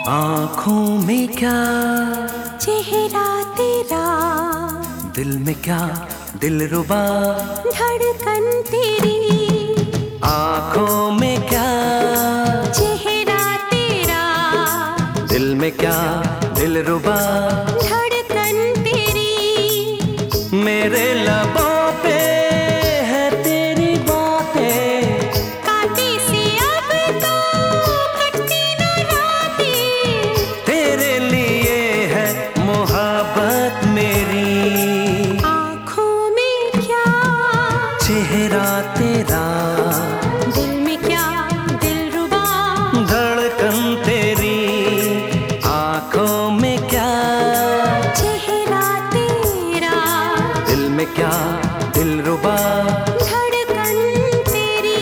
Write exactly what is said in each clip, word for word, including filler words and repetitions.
आँखों में क्या चेहरा तेरा, दिल में क्या दिलरुबा धड़कन तेरी। आँखों में क्या चेहरा तेरा, दिल में क्या दिलरुबा धड़कन तेरी। मेरे लबों पे है तेरी बातें, कांटे से अब तो कटती न रातें। तेरे लिए है मोहब्बत मेरी। आँखों में क्या चेहरा तेरा, दिल में क्या दिलरुबा धड़कन तेरी। आँखों में क्या चेहरा तेरा, दिल में क्या दिलरुबा धड़कन तेरी।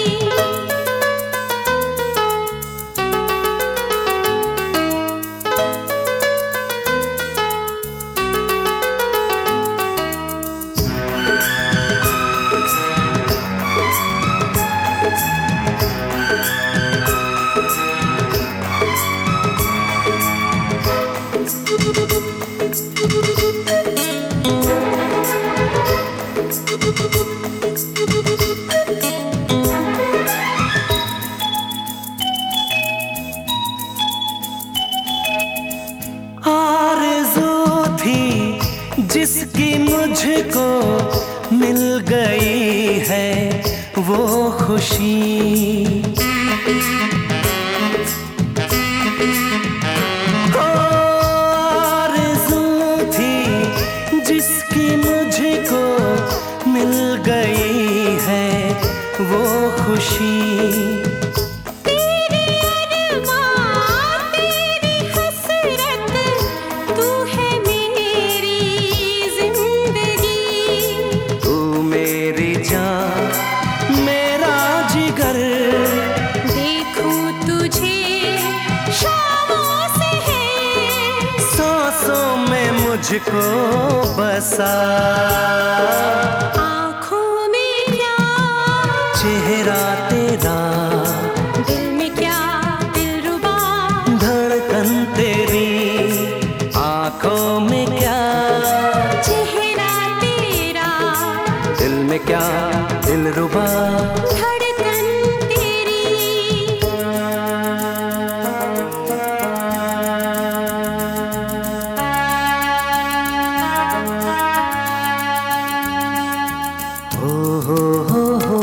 आरज़ू थी जिसकी मुझको मिल गई है वो खुशी। ओ, आरज़ू थी जिसकी मुझको मिल गई है वो खुशी। मुझको बसा आँखों में क्या चेहरा तेरा, दिल में क्या दिलरुबा धड़कन तेरी। आँखों में क्या चेहरा तेरा, दिल में क्या दिलरुबा धड़कन तेरी। हो हो हो हो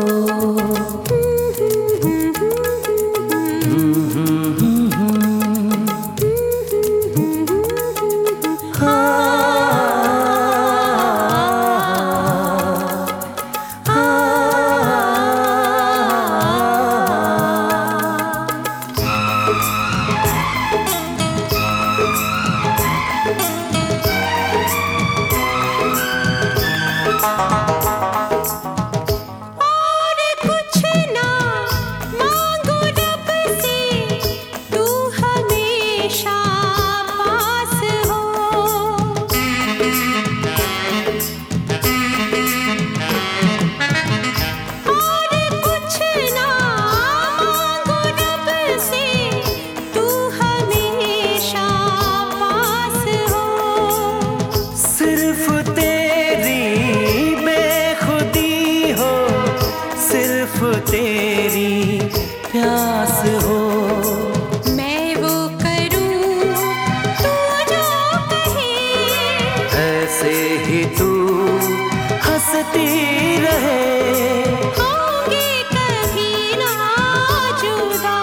तेरी प्यास हो। मैं वो करूं तू जो कहे, ऐसे ही तू हंसती रहे। होंगे कभी ना जुदा।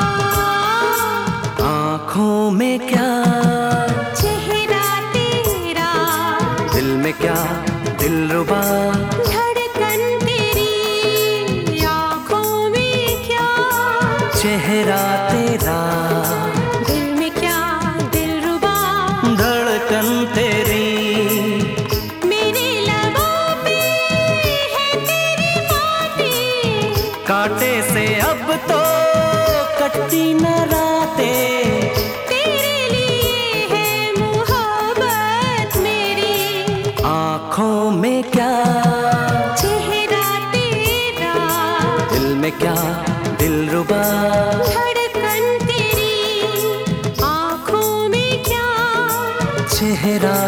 आँखों में क्या चेहरा तेरा, दिल में क्या दिलरुबा धड़कन तेरी। आँखों में क्या चेहरा तेरा, दिल में क्या दिलरुबा धड़कन तेरी। मेरे लबों पे है तेरी बातें, कांटे से अब तो कटती न रातें। तेरे लिए है मोहब्बत मेरी। आँखों में क्या चेहरा तेरा, दिल में क्या दिलरुबा धड़कन तेरी। आँखों चेहरा